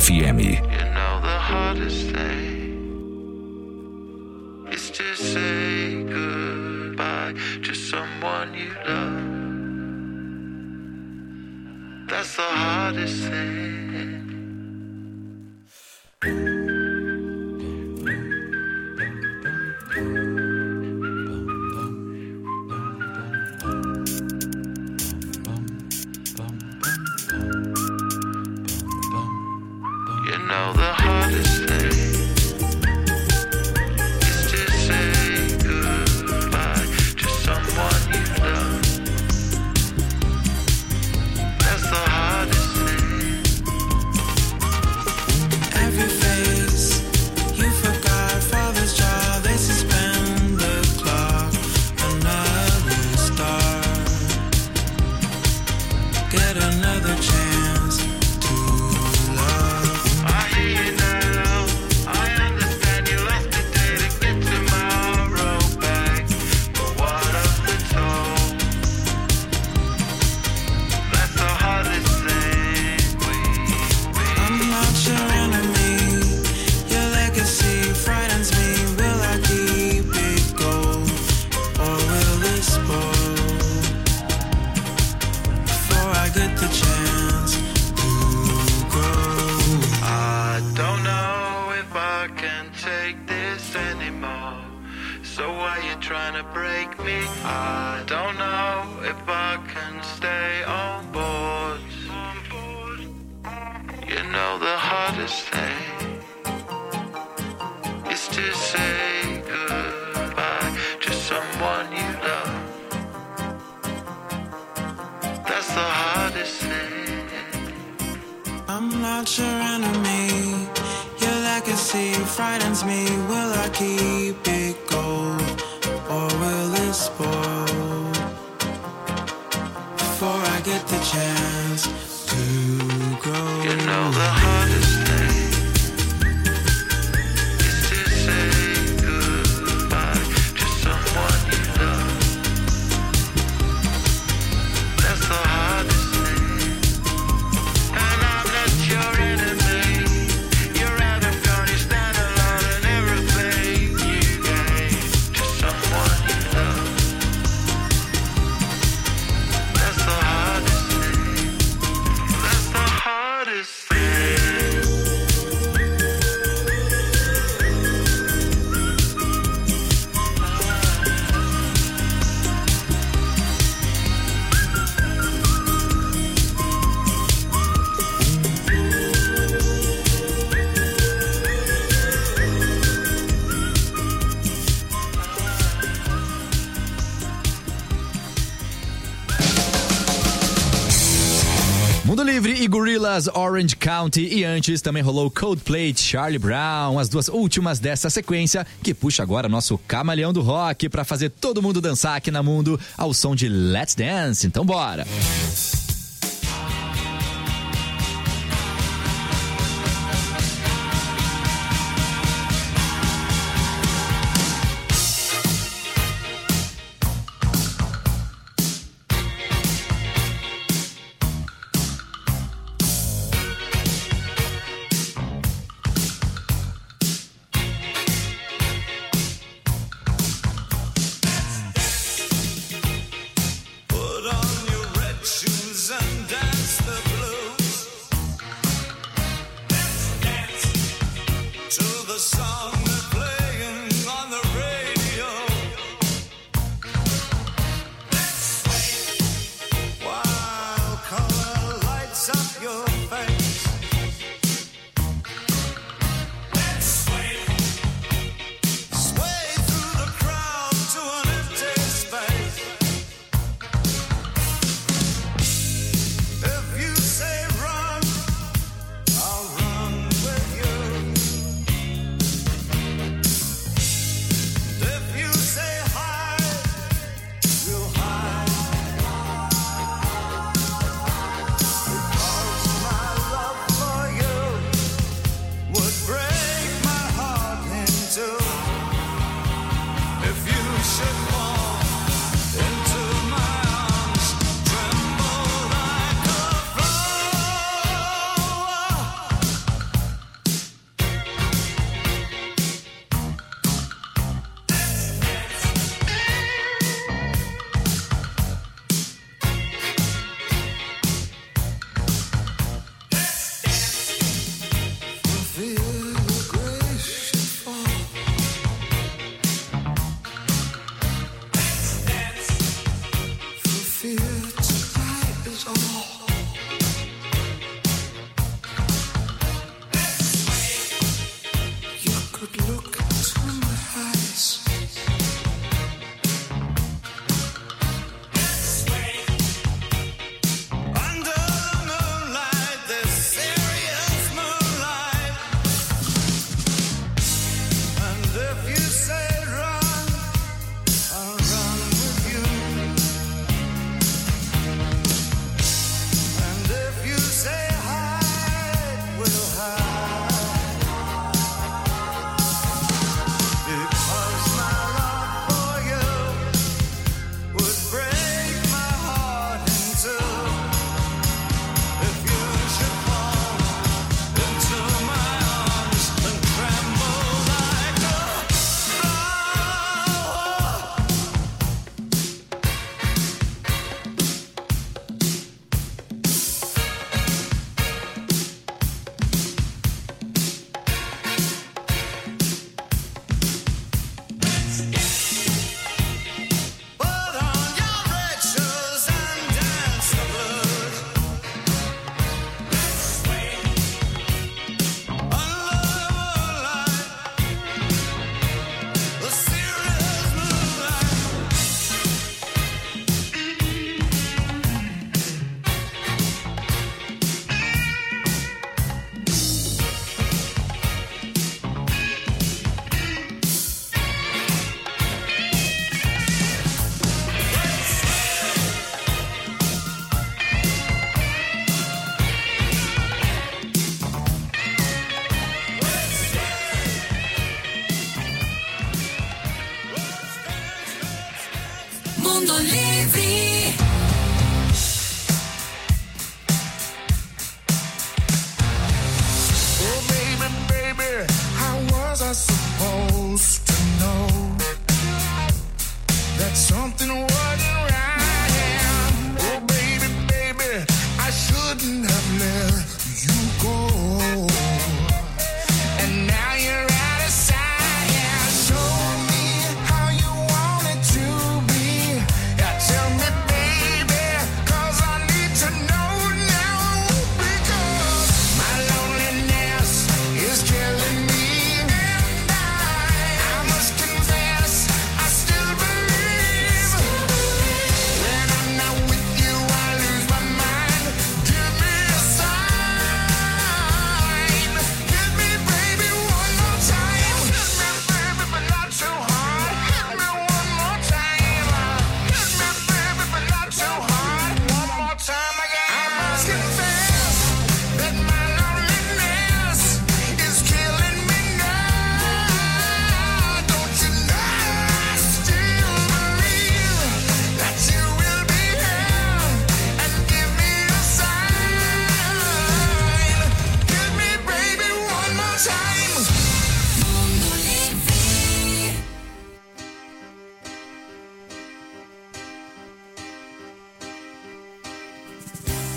FM. You know the hardest thing is to say goodbye to someone you love. That's the hardest thing. You know the hardest thing is to say goodbye to someone you love. That's the hardest thing. Every face you forgot, father's child, they suspend the clock. Another star, get another chance to love. I hear you now, I understand you lost the day to get tomorrow back. But what of the toll? That's the hardest thing I'm not your enemy. Your legacy frightens me. Will I keep it gold, or will it spoil before I get the chance to grow? I don't know if I can take this anymore. So why you trying to break me? I don't know if I can stay on board. You know the hardest thing is to say goodbye to someone you love. That's the hardest thing. I'm not your enemy. Your legacy frightens me. Will I keep it gold, or will it spoil before I get the chance to grow? You know the hardest thing is to say goodbye to someone you love. That's the hardest thing. And I'm not your enemy. You're out of God, you stand alone in everything you gave to someone you love. That's the hardest thing. That's the hardest thing. Mundo Livre e Gorillaz, Orange County, e antes também rolou Coldplay, Charlie Brown, as duas últimas dessa sequência, que puxa agora nosso camaleão do rock pra fazer todo mundo dançar aqui na Mundo ao som de Let's Dance. Então bora! Put on your red shoes.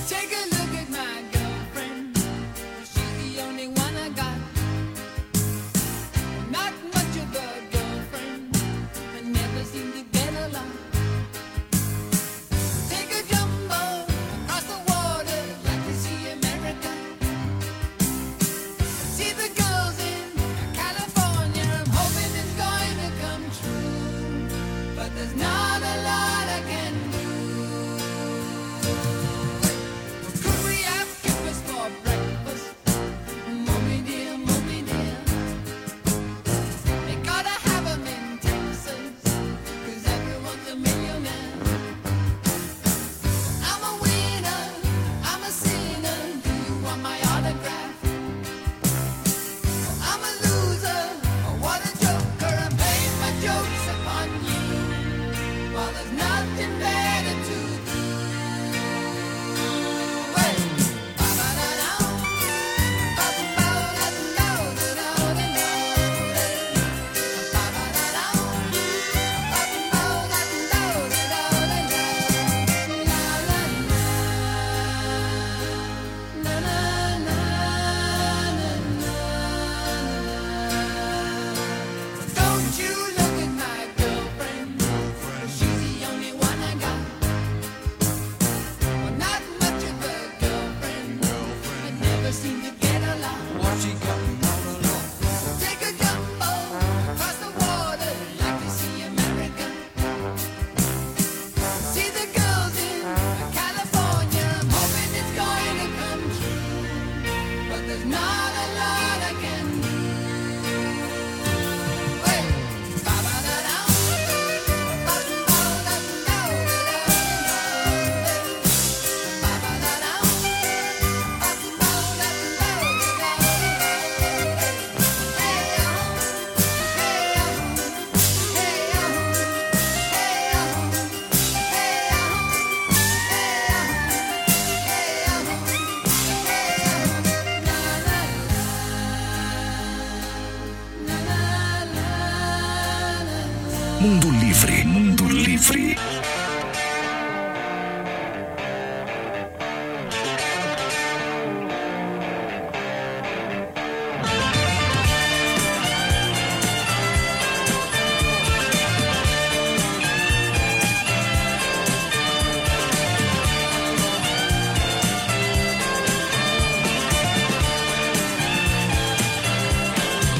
Take a look at my girlfriend. She's the only one I got. Not much of a girlfriend. I never seem to get along. Take a jumbo across the water, like to see America. See the girls in California. I'm hoping it's going to come true, but there's not a lot I can do. Could we have breakfast for breakfast? Mommy dear, mommy dear. They gotta have 'em in Texas, 'cause everyone's a millionaire. I'm a winner, I'm a sinner. Do you want my autograph? I'm a loser, what a joker. I'm playing my jokes upon you, while there's nothing better to do. Hey, ba-ba-da-da, ba-ba-da-da-da-da-da-da, ba-ba-da-da, Don't you look at my girlfriend. She's the only one I got. Well, not much of a girlfriend. I never seem to get along. What she got all along? Take a jumbo across the water, like to see America. See the girls in California. I'm hoping it's going to come true, but there's not a lot I can do. Hey, ba-ba-da-da, ba-ba-da-da-da-da-da, ba-ba-da-da, Mundo Livre, Mundo Livre.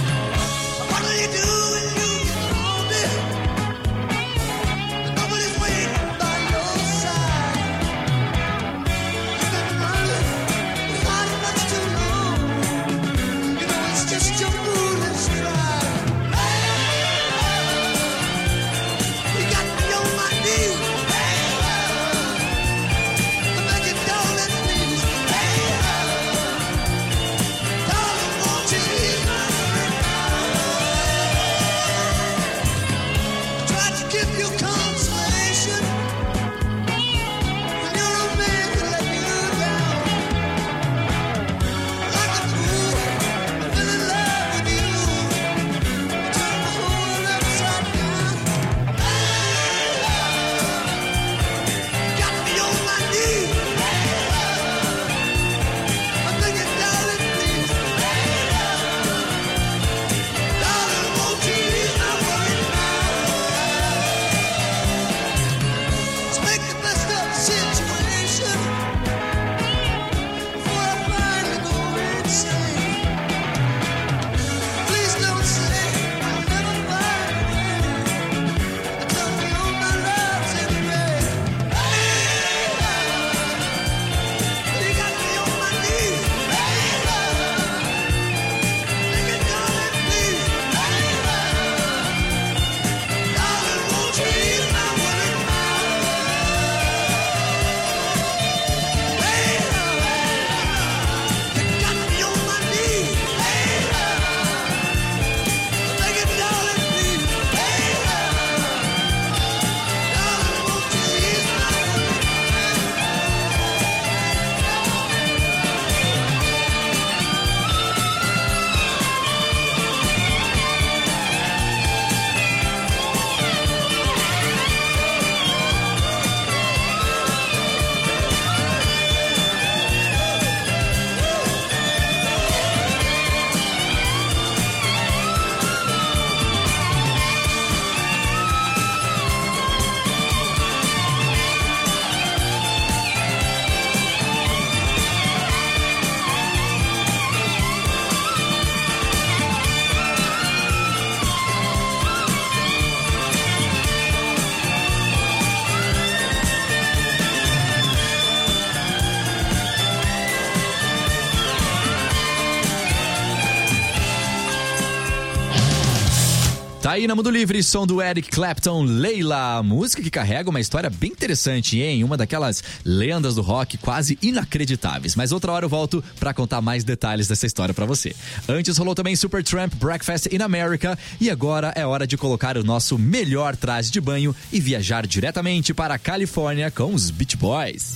What do you do when you get older? Nobody's waiting. Tá aí na Mundo Livre, som do Eric Clapton, Leila. Música que carrega uma história bem interessante, hein? Uma daquelas lendas do rock quase inacreditáveis. Mas outra hora eu volto pra contar mais detalhes dessa história pra você. Antes rolou também Supertramp, Breakfast in America. E agora é hora de colocar o nosso melhor traje de banho e viajar diretamente para a Califórnia com os Beach Boys.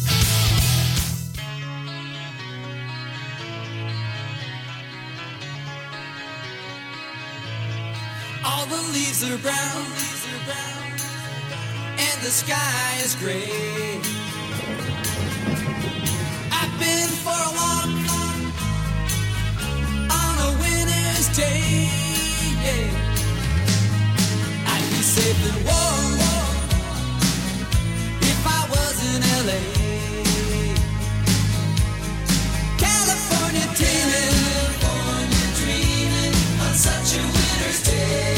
All the leaves are brown, and the sky is gray. I've been for a walk on a winter's day. I'd be safe and warm if I was in LA. California dreaming on such a winter's day.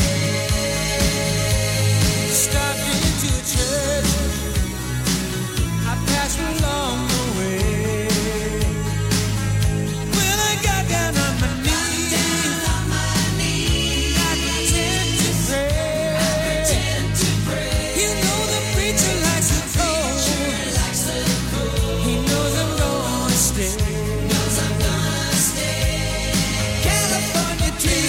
Starting to church, I passed along the way. When I got down on my knees, I pretend to pray. You know the preacher likes the cold. He knows I'm gonna stay. California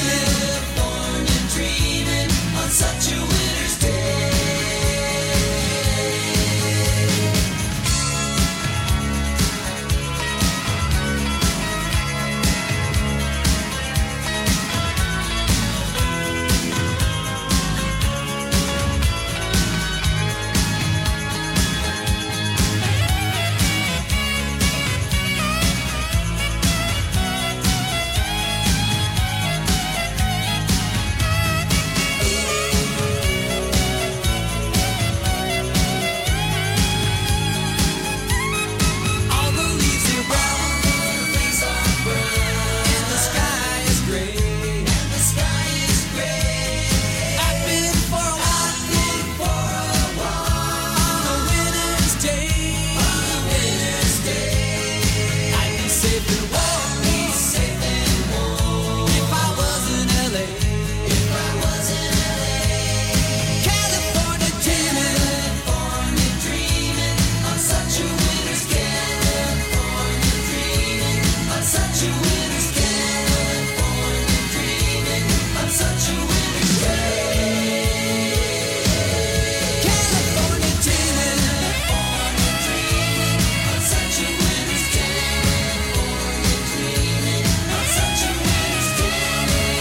dreaming on such a winter's day. All the leaves are brown, and the sky is gray. I've been for a walk on a winter's day. I'd be safe and warm if I was in LA. California dreaming on such a winter's day. On such a winter's day. Dreaming on such a winter's day. California dreaming on such a winter's day. Dreaming on such a winter's day.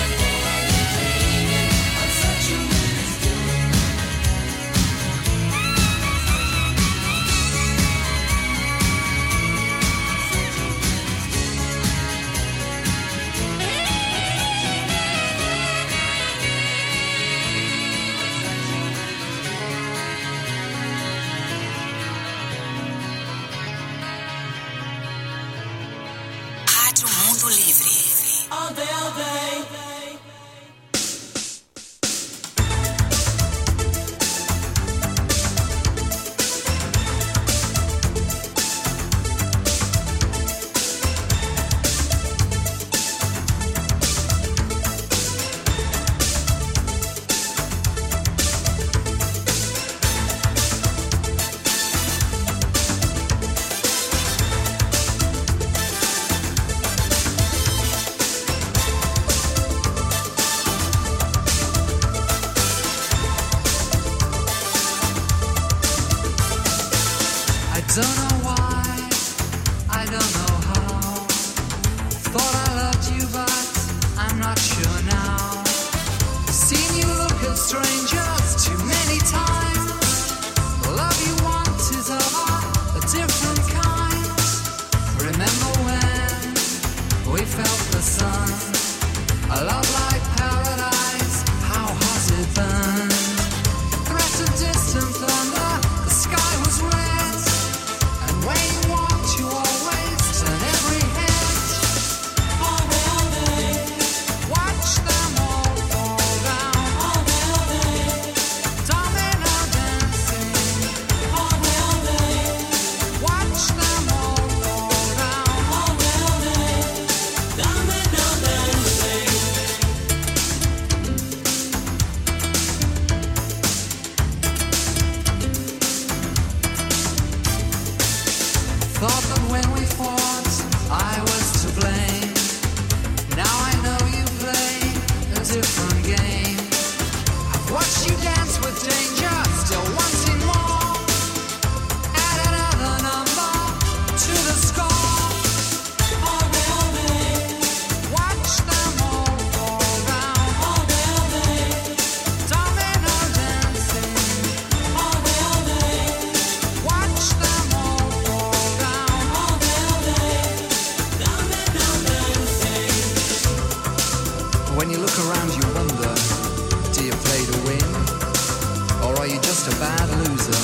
On such a winter's day. Rádio Mundo Livre. All day, all day. I don't know why, I don't know how. Thought I loved you, but I'm not sure now. Seen you look at strangers too many times. The love you want is of a different kind. Remember when we felt the sun? A love like paradise, how hot it burned. Threat of distant thunder, the sky was red. And where you walked, you always turn every head. thought that when we fought, I was to blame. Now I know you play a different game. I've watched you dance with danger, still wanting more. Add another number to the score. Watch them all fall down. Domino dancing. Watch them all fall down. When you look around, you wonder, do you play to win? Or are you just a bad loser?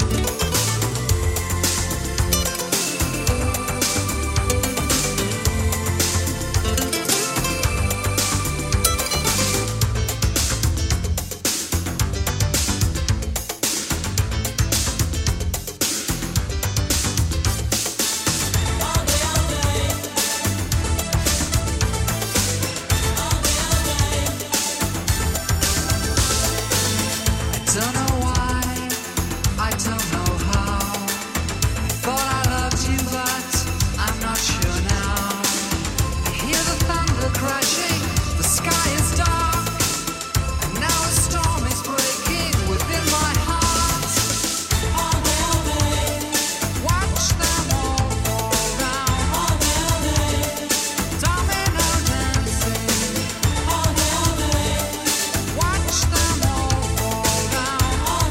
I don't know why, I don't know how. I thought I loved you, but I'm not sure now. I hear the thunder crashing, the sky is dark, and now a storm is breaking within my heart. Watch them all fall down. Domino dancing. Watch them all fall down.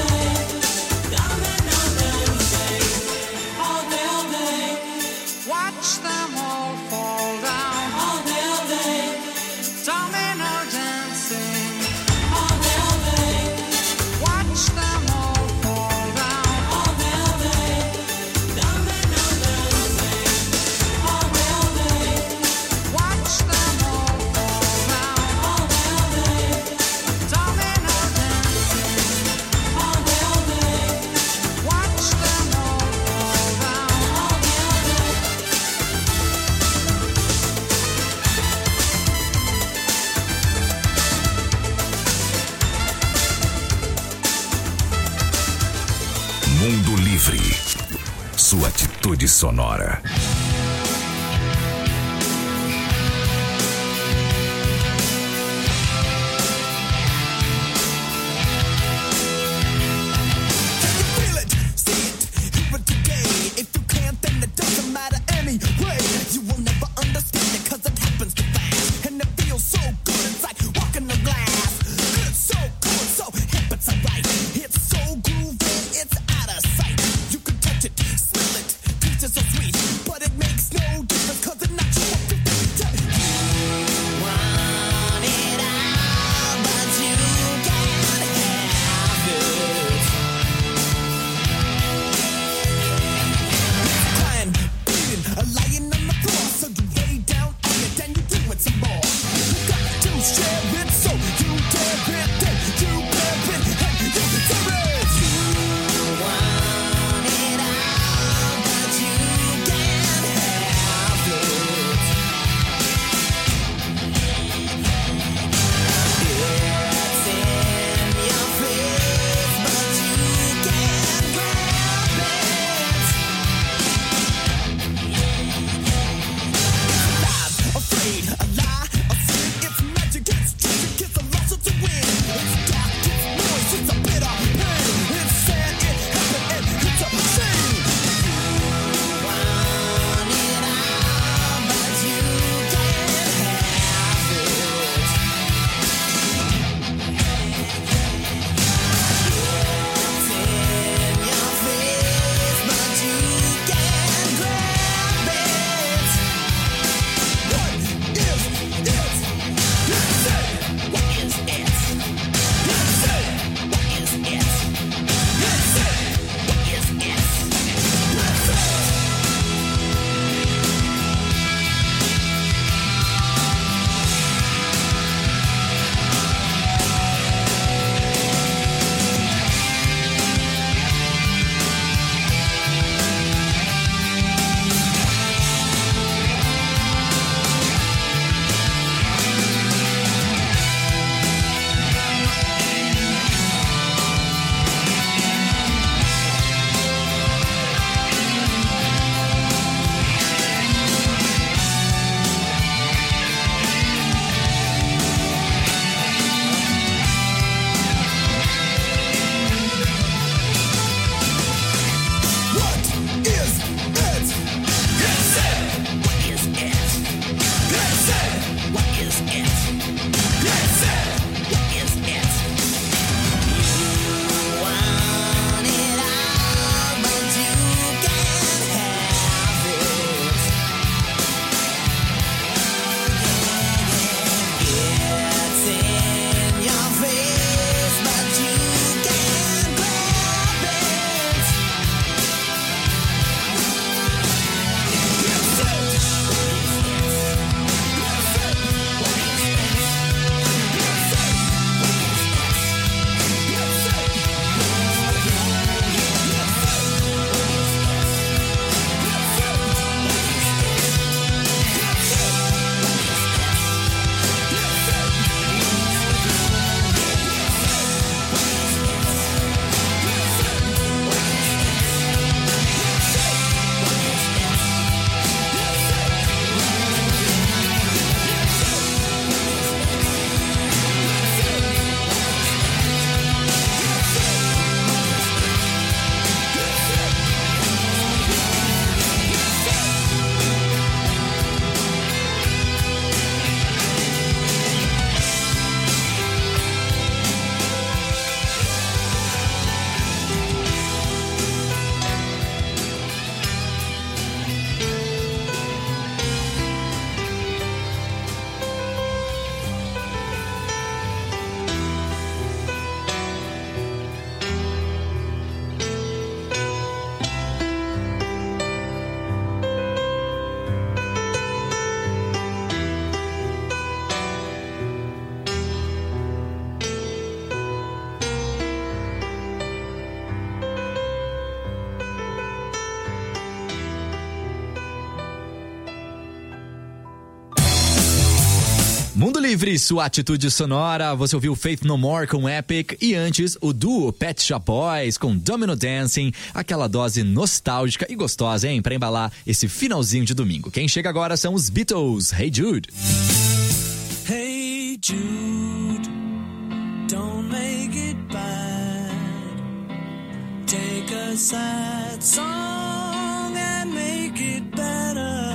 Watch them all fall down. Domino dancing. Watch them all fall down. Watch them all fall down. Domino dancing. Watch them all fall down. Mundo Livre. Sua atitude sonora. Feel it, see it, hear it today. If you can't, then it doesn't matter anyway. You will never understand it 'cause it happens too fast. And it feels so good, it's like walking on glass. It's so good, so hip, it's alright. It's so groovy, it's out of sight. You can touch it, smell it, taste it so sweet. But it Mundo Livre, sua atitude sonora. Você ouviu Faith No More com Epic e antes o duo Pet Shop Boys com Domino Dancing. Aquela dose nostálgica e gostosa, hein? Pra embalar esse finalzinho de domingo. Quem chega agora são os Beatles. Hey Jude. Hey Jude, don't make it bad. Take a sad song and make it better.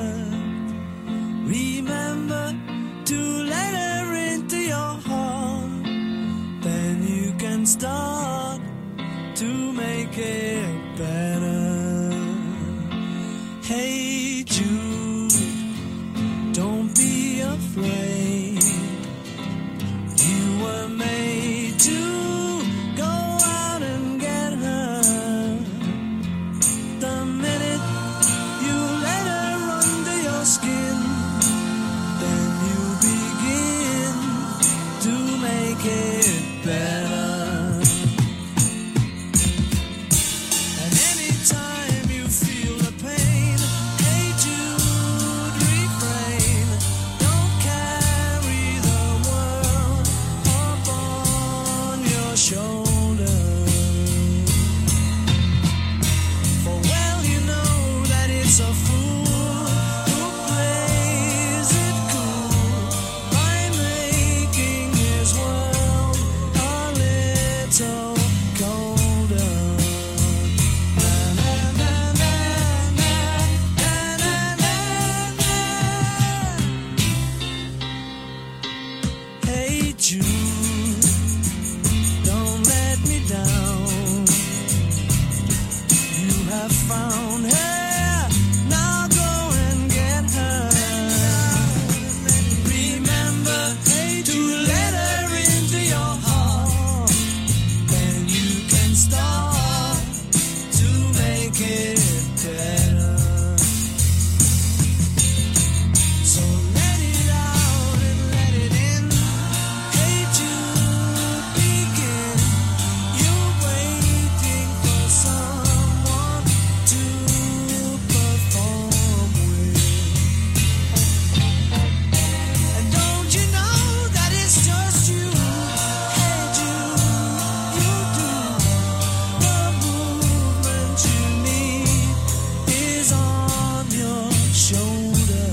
Remember to let her into your heart, then you can start to make it better. Hey Jude, don't be afraid. You were made to go out and get her. The minute you let her under your skin, then you begin to make it better. And anytime you feel the pain, hey Jude, refrain. Don't carry the world upon your shoulder. For well you know that it's a fool who plays it cool by making his world a little colder. Na, na, na, na, na, na, na, na. Hey Jude, don't let me down. You have found her, now go and get her. Remember to let her into your heart, then you can start to make it better. So let it out and let it in. Hey Jude, begin. You're waiting for someone to perform with. And don't you know that it's just you? Hey Jude, you do. The movement you need is on your shoulder.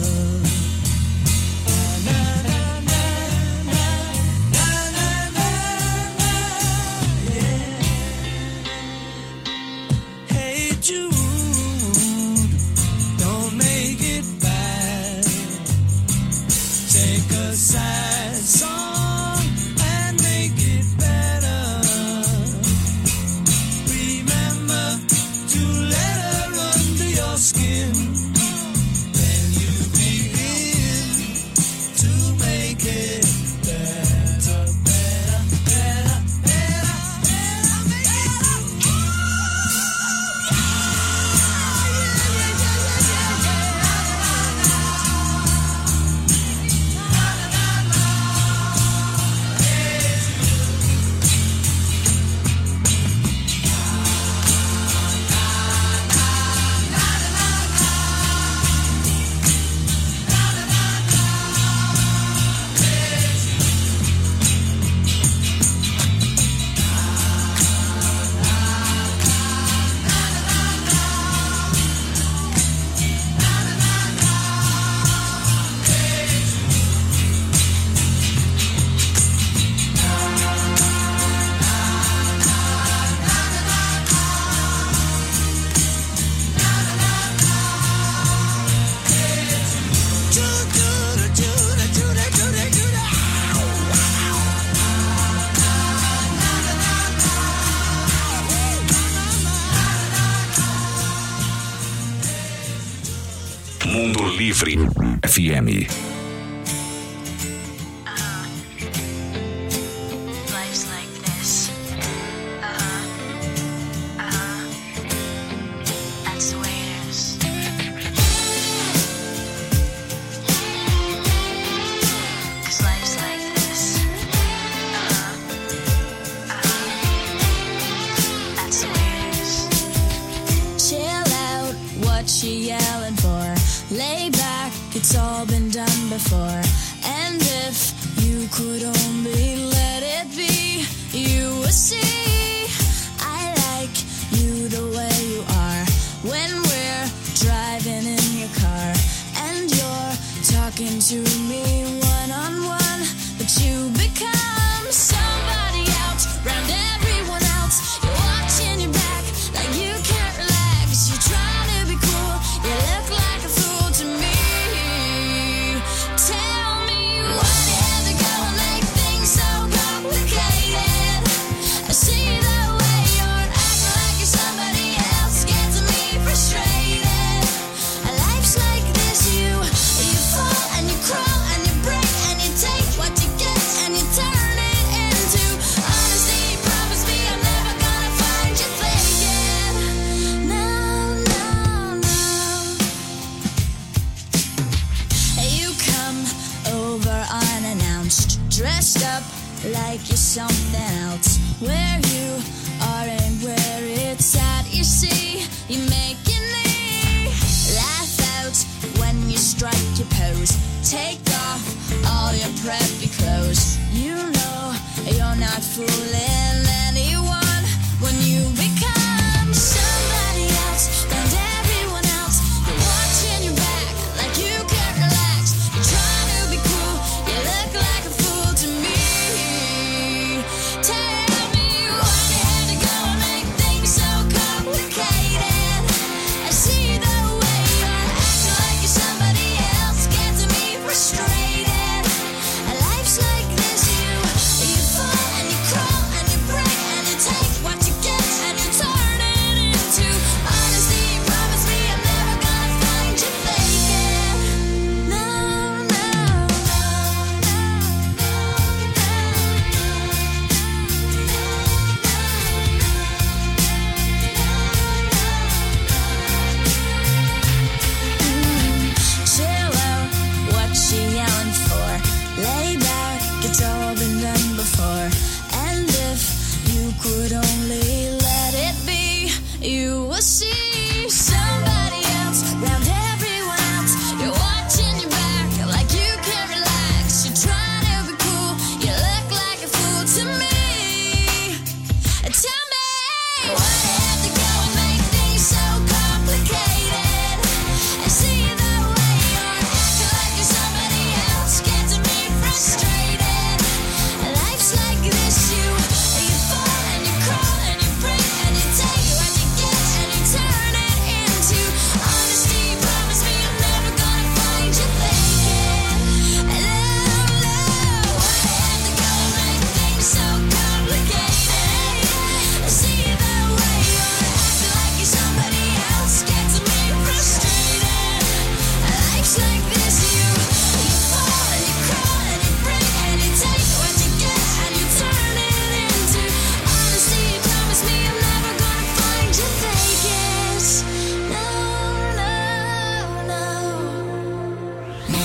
Na, na, na, na, na, na, na, yeah. Hey Jude, don't make it bad. Take a sad song and make it better. Remember to let her under your skin, then you begin to make it better, better, better, better, better, make it better. Mundo Livre FM. Life's like this. That's the way it is. 'Cause life's like this. That's the way it is. Chill out, what you yelling for? Lay back, it's all been done before. And And if you could only let it be, you would see I like you the way you are. When we're driving in your car and you're talking to me one-on-one, but you become somebody else round everyone else. You're watching your back like you can't relax. You're trying to be cool, you look like a fool to me. Tell me what you had to go and make things so complicated. I see the way you're acting like you're somebody else, gets me frustrated. Life's like this, you fall and you crawl and you break and you take what you get and you turn it into honesty. Promise me I'm never gonna find you faking. No, no, no. You come over unannounced, dressed up like you're something else. Where you are and where it's at, you see, you making me laugh out when you strike your pose. Take off all your preppy clothes. You know you're not fooling anyone when you become somebody else and everyone else. You're watching your back like you can't relax. You're trying to be cool, you look like a fool to me. Tell me why you had to go and make things so complicated. I see the way you're acting like you're somebody else, gets me frustrated. Life's like this, you fall and you crawl and you break and you take what you get and you turn it into honesty. Promise me I'm never gonna find you faking. No, no, chill out, what you yelling for? Lay back, it's all been done before. And if you could only let it be, you will see somebody else round everyone else. You're watching your back like you can't relax. You're trying to be cool, you look like a fool to me. Tell me why you had to go and make things so complicated. I see the way you're acting like you're somebody else, gets me frustrated. Life's like this, you fall and you crawl and you break and you take what you get and you turn it into honesty. Promise me I'm never gonna find you faking. No, no, why you had to go and make things so complicated. I see the way you're acting like you're somebody else, gets me frustrated. Life's like this, you fall and you crawl and you break and you take what you get and you turn it into honesty. Promise me I'm never gonna find you faking. No, no, no.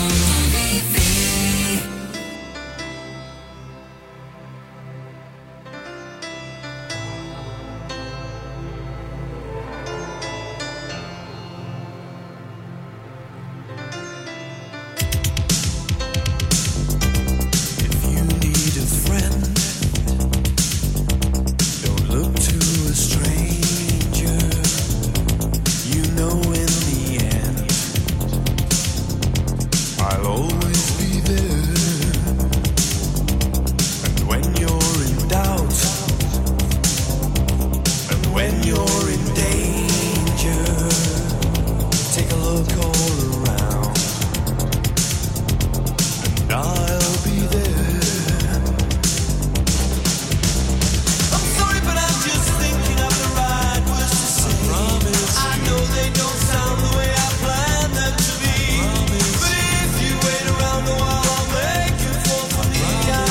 If you need a friend, don't look to a stranger. You know in the end, I'll always be there. And when you're in doubt, and when you're in danger, take a look all around, and I'll be there. I'm sorry, but I'm just thinking of the right words to say. I promise. I know they don't sound the way I planned them to be. But if you wait around a while, I'll make you fall for me.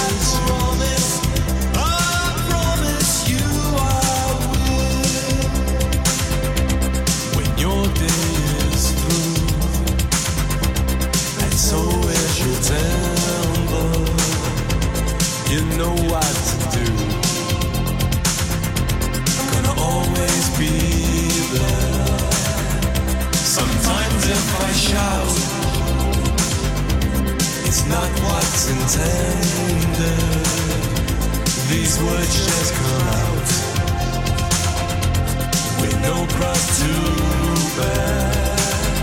I promise you I will. When your day is through, and so is your temper, you know what to do. I'm gonna always be there. Sometimes if I shout, it's not what's intended. These words just come out with no cross to bear.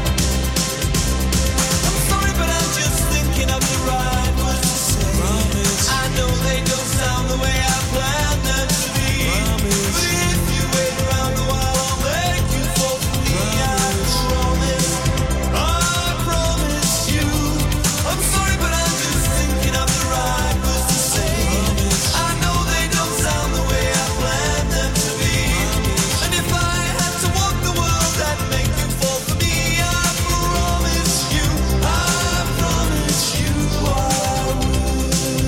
I'm sorry, but I'm just thinking of the right words to say. Promise. I know they don't sound the way I planned them to be. Promise. But if you wait around a while, I'll make you fall for me. Promise. I promise you. I'm sorry, but I'm just thinking of the right words to say. Promise. I know they don't sound the way I planned them to be. Promise. And if I had to walk the world, I'd make you fall for me. I promise you. I promise you I will.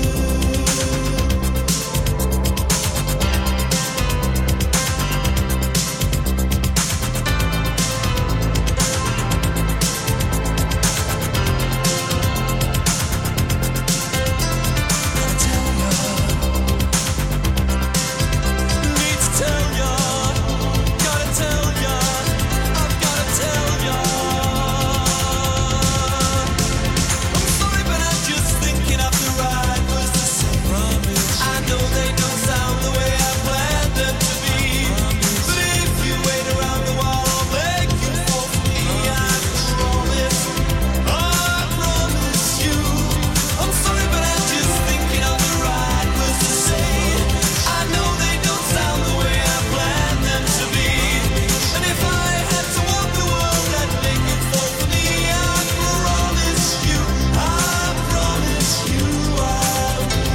Need to tell ya, gotta tell ya, I've gotta tell ya. I'm sorry, but I'm just thinking of the right words to say. Promise. I know they don't sound the way I planned them to be. Promise. But if you wait around a while, I'll make you fall for me. I promise. I promise you. I'm sorry, but I'm just thinking of the right words to say. I know they don't sound the way I planned them to be. And if I had to walk the world, I'd make you fall for me. I promise you. I promise you I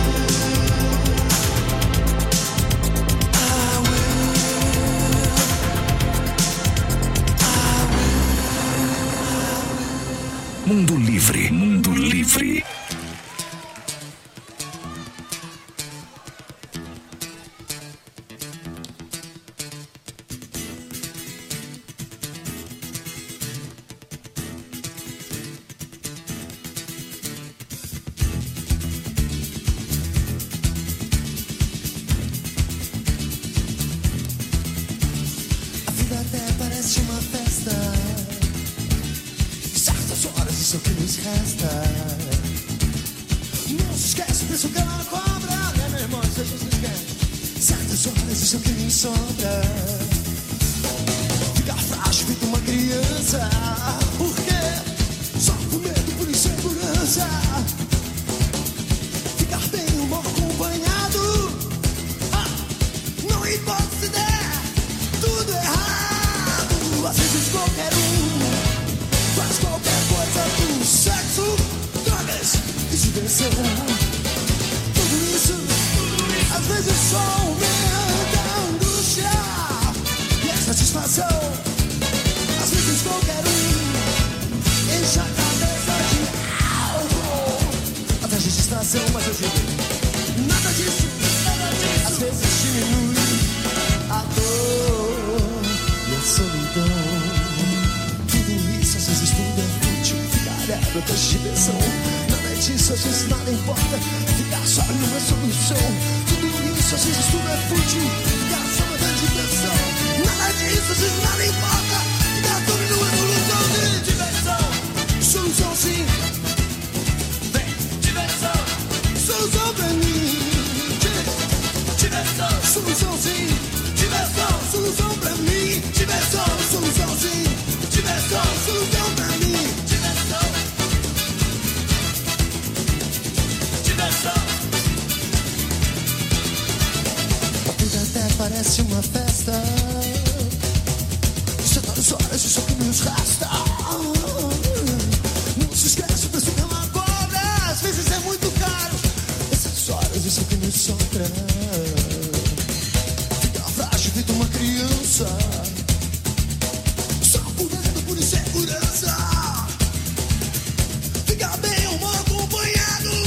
Mundo Livre. Mundo Livre. A vida até parece uma festa. Certas horas isso é o que nos resta. Não se esquece, pensa o que ela cobra, né, meu irmão? Isso a gente esquece. Certas horas isso é o que nos sobra. Ficar frágil feito uma criança. Por quê? Só por medo, por insegurança. Ficar bem, mal acompanhado. Não importa se der tudo errado. Às vezes qualquer faz qualquer coisa do sexo, drogas e diversão. Tudo isso às vezes só aumenta a angústia e a satisfação. Às vezes qualquer enche a cabeça de álcool atrás de distração, mas eu digo nada disso. Às vezes diminui a dor e a solidão. Tudo isso, às vezes tudo é fútil. Ficar é atrás de diversão. Nada disso, às vezes nada importa. Ficar só não é solução. Tudo isso, às vezes tudo é fútil. Ficar só atrás de diversão. Nada disso, às vezes nada importa. Ficar só não é solução. De diversão, solução sim. Vem, diversão, solução pra mim. Diversão, solução sim. Diversão, solução pra mim. Diversão, solução sim. Diversão, solução pra mim. Diversão, diversão. A vida até parece uma festa. Certas horas isso que nos resta. Não se esquece, pensa que é uma cobra. Às vezes é muito caro. Essas horas isso que nos sobra. Ficar frágil feito uma criança. Só por medo, por insegurança. Ficar bem ou mal acompanhado.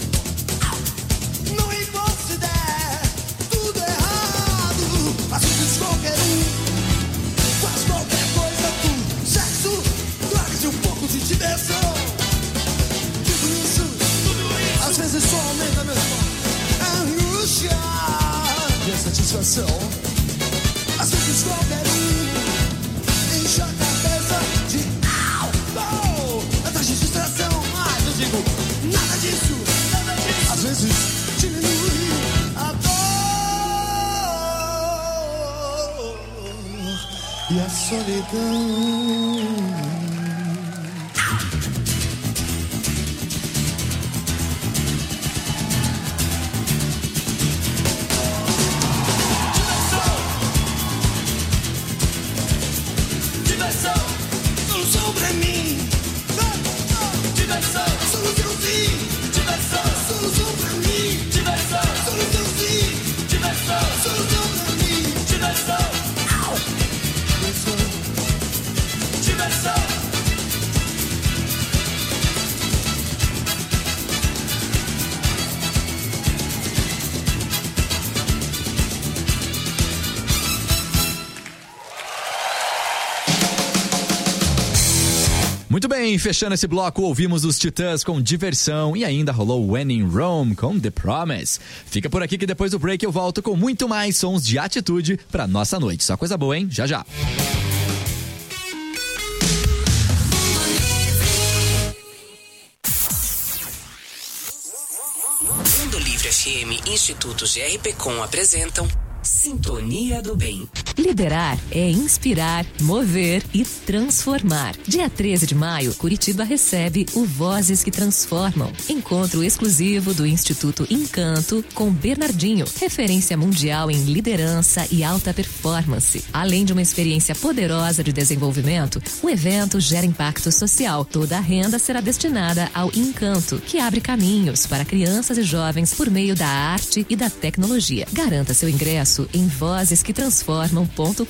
Não importa se der tudo errado. Às vezes qualquer faz qualquer coisa por sexo, drogas e um pouco de diversão. Tudo isso, às vezes só aumenta mesmo a angústia e a satisfação. Às vezes qualquer enche a cabeça de álcool atrás de distração. Mas eu digo nada Solução pra mim. Diversão. Soluçãozinho. Diversão. Solução pra mim. Diversão. Soluçãozinho. Diversão. Solução pra mim. Diversão. Diversão. Muito bem, fechando esse bloco, ouvimos os Titãs com Diversão e ainda rolou When in Rome com The Promise. Fica por aqui que depois do break eu volto com muito mais sons de atitude pra nossa noite. Só coisa boa, hein? Já já. Mundo Livre FM e Instituto GRPcom apresentam Sintonia do Bem. Liderar é inspirar, mover e transformar. Dia 13 de maio, Curitiba recebe o Vozes que Transformam. Encontro exclusivo do Instituto Encanto com Bernardinho, referência mundial em liderança e alta performance. Além de uma experiência poderosa de desenvolvimento, o evento gera impacto social. Toda a renda será destinada ao Encanto, que abre caminhos para crianças e jovens por meio da arte e da tecnologia. Garanta seu ingresso em vozesquetransformam.com.br.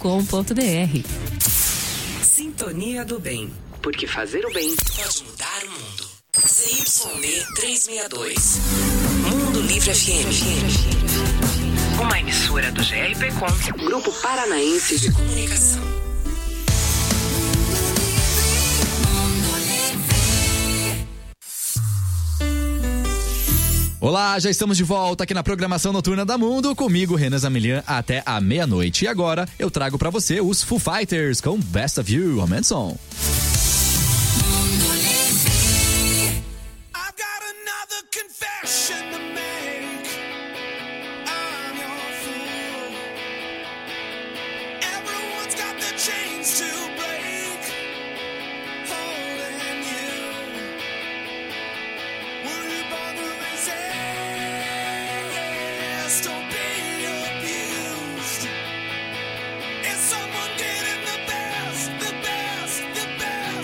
Sintonia do Bem. Porque fazer o bem pode mudar o mundo. CYD 362. Mundo Livre FM. Uma emissora do GRPcom, Grupo Paranaense de Comunicação. Olá, já estamos de volta aqui na programação noturna da Mundo, comigo, Renan Zamilian, até a meia-noite. E agora eu trago pra você os Foo Fighters com Best of You, aumenta o som. I've got another confession to make. I'm your fool. Everyone's got the chains to break. Holding you. Will you bother resist? Don't be abused. Is someone getting the best, the best, the best?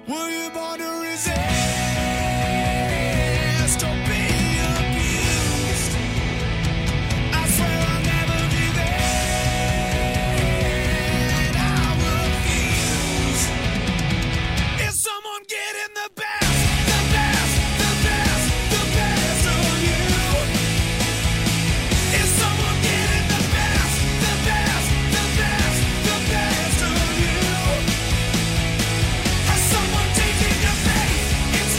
Were you born to resist or be abused? I swear I'll never give in. I refuse. Is someone getting the best, the best, the best, the best of you? Is someone getting the best, the best, the best, the best of you? Has someone taken your faith in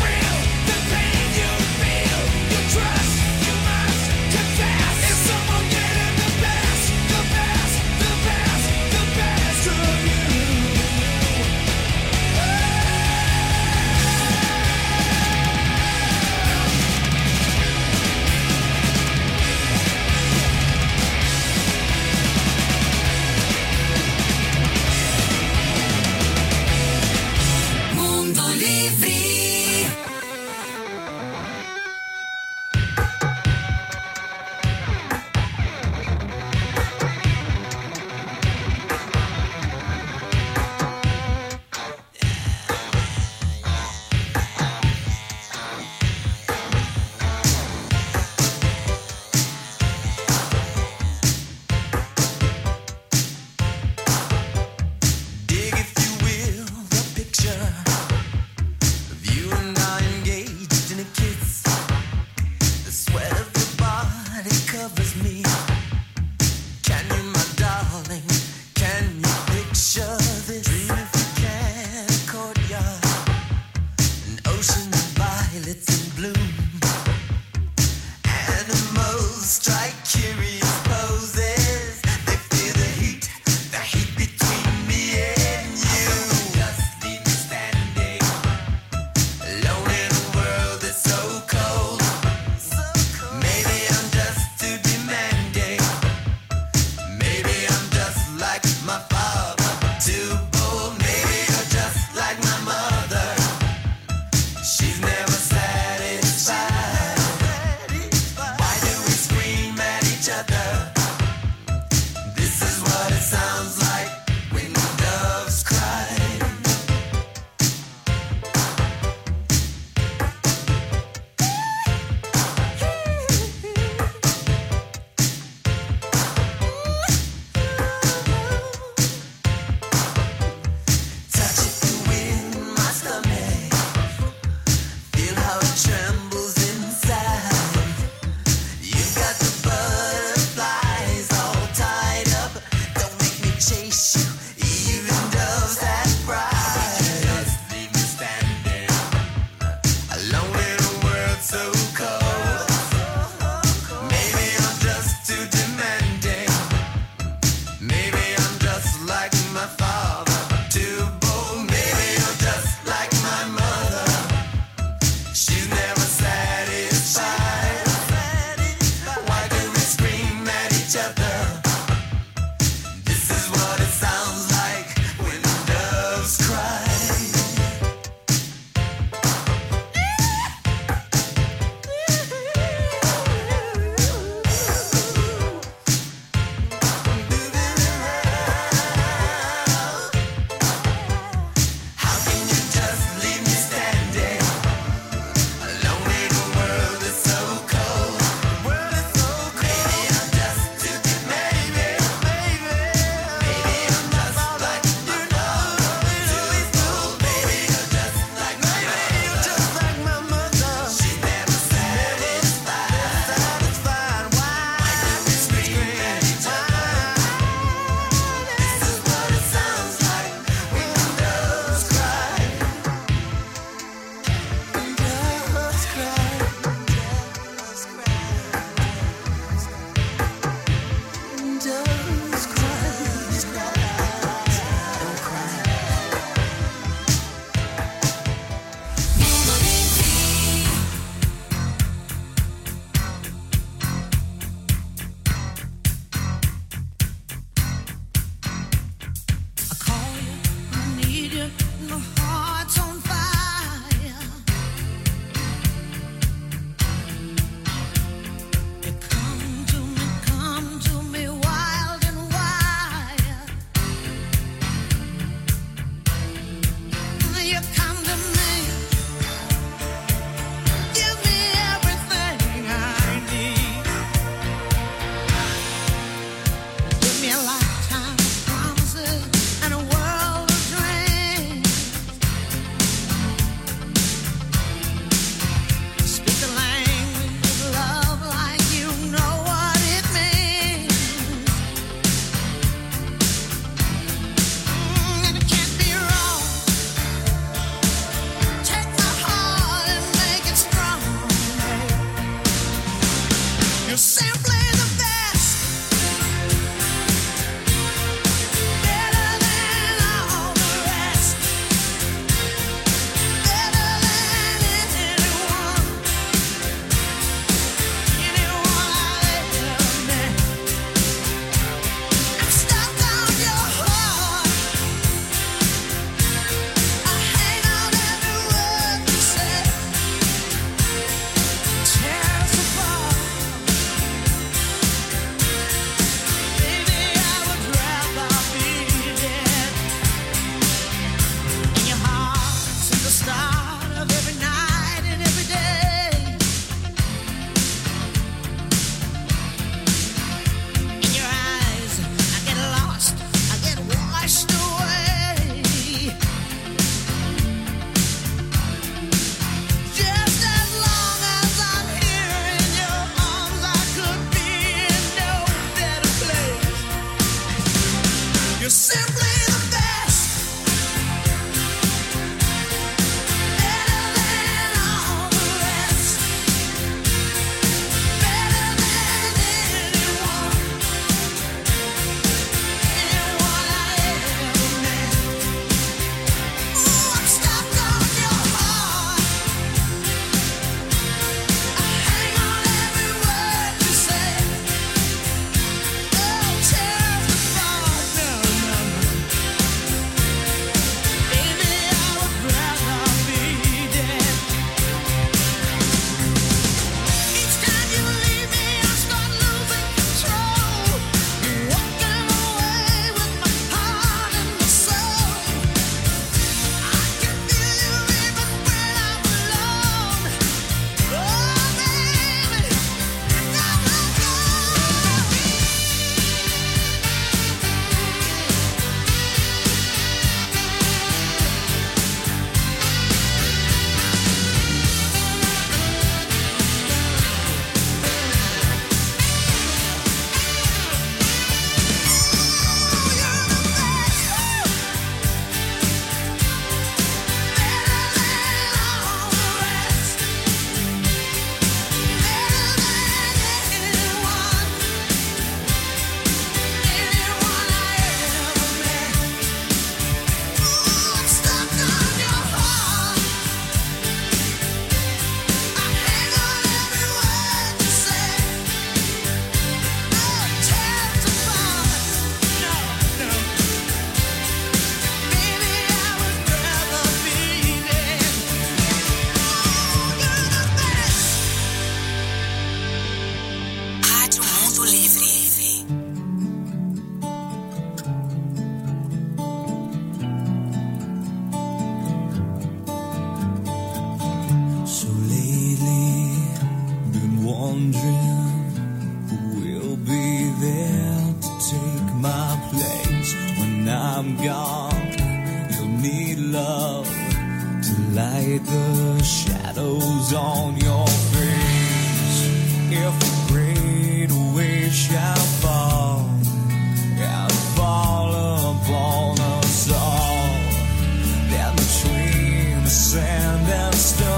light the shadows on your face. If a great wave shall fall and fall upon us all, then between the sand and stone